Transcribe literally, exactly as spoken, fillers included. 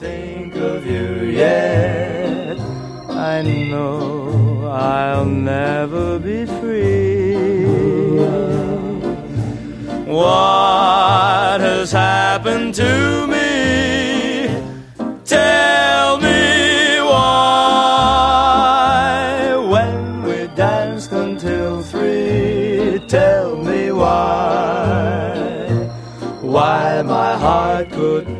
think of you yet. I know I'll never be free. What has happened to me? Tell me why. When we danced until three, tell me why. Why my heart could